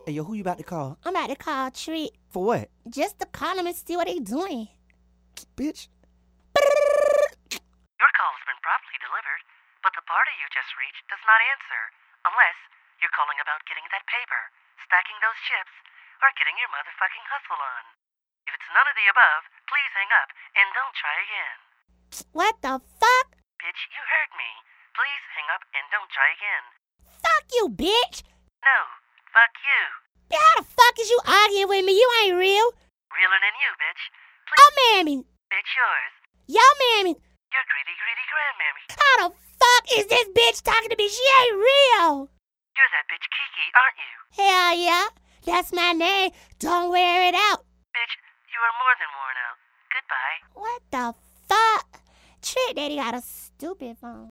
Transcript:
Hey, yo, who you about to call? I'm about to call Treat. For what? Just to call them and see what they doing. Bitch. Your call has been promptly delivered, but the party you just reached does not answer, unless you're calling about getting that paper, stacking those chips, or getting your motherfucking hustle on. If it's none of the above, please hang up and don't try again. What the fuck? Bitch, you heard me. Please hang up and don't try again. Fuck you, bitch. No, fuck you. How the fuck is you arguing with me? You ain't real. Realer than you, bitch. Please, Oh, mammy. bitch, yours. Yo, mammy. Your greedy grandmammy. How the fuck is this bitch talking to me? She ain't real. You're that bitch Kiki, aren't you? Hell yeah. That's my name. Don't wear it out. Bitch, you are more than worn out. Goodbye. What the fuck? Trick Daddy got a stupid phone.